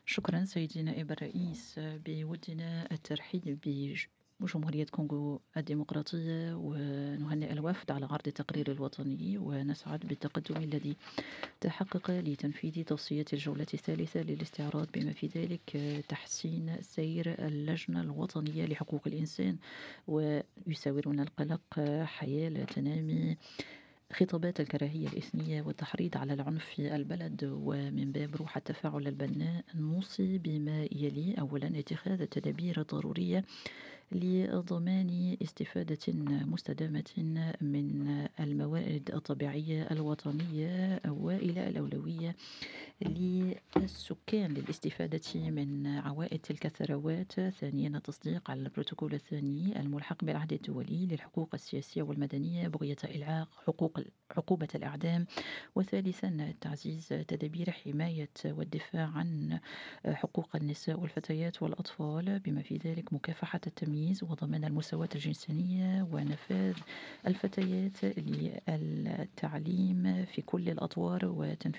شكرا سيدي نائب الرئيس، بودنا الترحيب بجمهورية كونغو الديمقراطية ونهنئ الوفد على عرض التقرير الوطني، ونسعد بالتقدم الذي تحقق لتنفيذ توصية الجولة الثالثة للاستعراض بما في ذلك تحسين سير اللجنة الوطنية لحقوق الإنسان. ويساورنا القلق حيال تنامي خطابات الكراهية الإثنية والتحريض على العنف في البلد، ومن باب روح التفاعل البناء نوصي بما يلي: أولا، اتخاذ التدابير الضرورية لضمان استفادة مستدامة من الموارد الطبيعية الوطنية، وإلى الأولوية للسكان للاستفادة من عوائد تلك الثروات. ثانيا، التصديق على البروتوكول الثاني الملحق بالعهد الدولي للحقوق السياسية والمدنية بغية إلغاء عقوبة الإعدام. وثالثا، تعزيز تدابير حماية والدفاع عن حقوق النساء والفتيات والأطفال بما في ذلك مكافحة التمييز وضمان المساواة الجنسية ونفاذ الفتيات للتعليم في كل الأطوار وتنفيذ